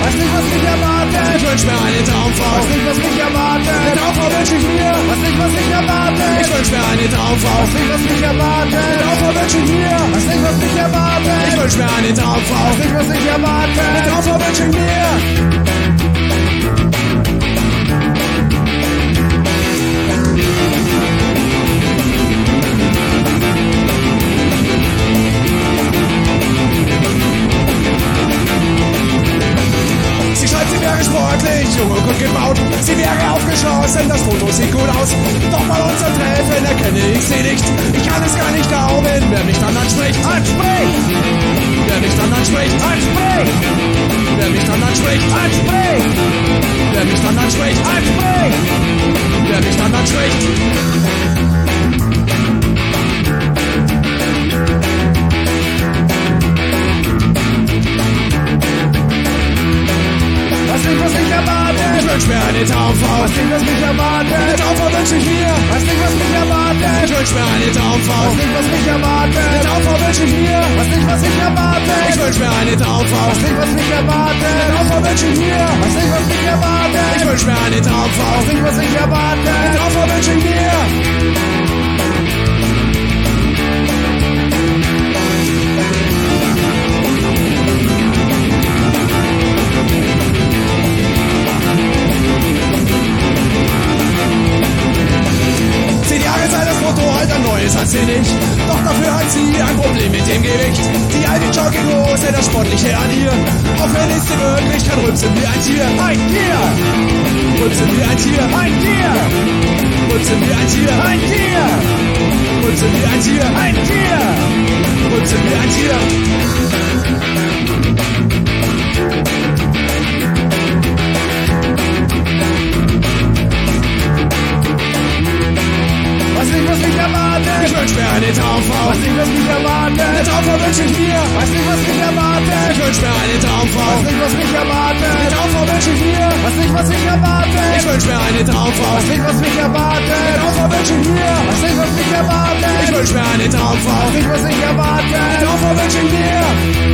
weiß nicht, was mich erwartet. Ich wünsch mir eine Traumfrau, Weiß nicht, was mich erwartet. eine Traumfrau wünsch ich mir. Weiß nicht, was mich erwartet. Ich wünsch mir eine Traumfrau, Weiß nicht, was mich erwartet. eine Traumfrau wünsch ich mir. Weiß nicht, was mich erwartet. Ich wünsch mir eine Traumfrau, Weiß nicht, was mich eine erwartet. Traumfrau wünsch ich mir. Sie schreibt, sie wäre sportlich, jung und gut gebaut. Sie wäre aufgeschossen, das Foto sieht gut aus. Doch bei unserem Treffen erkenne ich sie nicht. Ich kann es gar nicht glauben, wer mich dann anspricht. Ansprich! Wer mich dann anspricht. Ansprich! Wer mich dann anspricht. Ansprich! Wer mich dann anspricht. Ansprich! Wer mich dann anspricht. Weiß nicht, was mich erwartet. Ich wünsch mir eine Traumfrau, Weiß nicht, was mich eine erwartet. Traumfrau wünsch ich mir. Weiß nicht, was mich erwartet. Ich wünsch mir eine Traumfrau, Weiß nicht, was mich eine erwartet. Traumfrau wünsch ich mir. Weiß nicht, was mich erwartet. Ich wünsch mir eine Traumfrau, Weiß nicht, was mich eine erwartet. Traumfrau wünsch ich mir. Weiß nicht, was mich erwartet. Ich wünsch mir eine Traumfrau, Weiß nicht, was mich eine erwartet. Traumfrau wünsch ich mir. Neues hat sie nicht, doch dafür hat sie ein Problem mit dem Gewicht. Die alte Jogginghose, das Sportliche an ihr, auch wenn es sie wirklich kann, rülpsen wie ein Tier. Ein Tier! Rülpsen wie ein Tier. Ein Tier! Rülpsen wie ein Tier. Ein Tier! Rülpsen wie ein Tier. Ein Tier! Rülpsen wie ein Tier. Weiß nicht, was mich erwartet. Ich wünsch mir eine Traumfrau, Weiß nicht, was mich eine erwartet. Traumfrau wünsch ich mir. Weiß nicht, was mich erwartet. Ich wünsch mir eine Traumfrau, Weiß nicht, was mich eine erwartet. Traumfrau wünsch ich mir. Weiß nicht, was mich erwartet. Ich wünsch mir eine Traumfrau, Weiß nicht, was mich eine erwartet. Traumfrau wünsch ich mir. Weiß nicht, was mich erwartet. Ich wünsch mir eine Traumfrau, Weiß nicht, was mich eine erwartet. Traumfrau wünsch ich mir.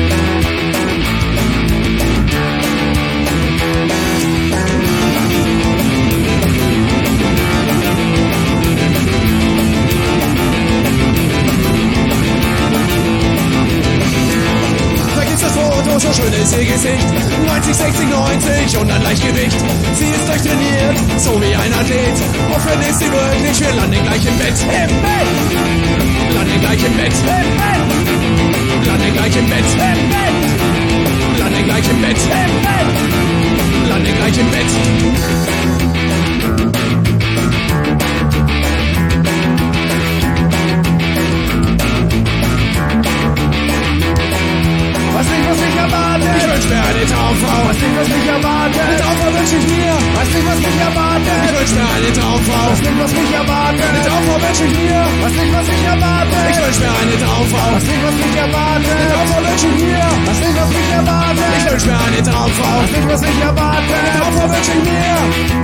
So schön ist ihr Gesicht, 90, 60, 90 und ein Leichtgewicht. Sie ist durchtrainiert, so wie ein Athlet. Offen ist sie wirklich, wir landen gleich im Bett. Im Bett! Landen gleich im Bett. Im Bett! Landen gleich im Bett. Im Bett! Landen gleich im Bett. Im Bett! Landen gleich im Bett. Weiß nicht, was mich erwartet. Ich wünsch mir eine Traumfrau, Weiß nicht, was mich eine erwartet. Traumfrau wünsch ich mir. Weiß nicht, was mich Ich erwartet. wünsch mir eine Traumfrau, Weiß nicht, was mich eine erwartet. Traumfrau wünsch ich mir. Weiß nicht, was mich erwartet. Ich wünsch mir eine Traumfrau, Weiß nicht, was mich eine erwartet. Traumfrau wünsch ich mir. Weiß nicht, was mich erwartet. Ich wünsch mir eine Traumfrau, Weiß nicht, was mich erwartet. eine Traumfrau wünsch ich mir.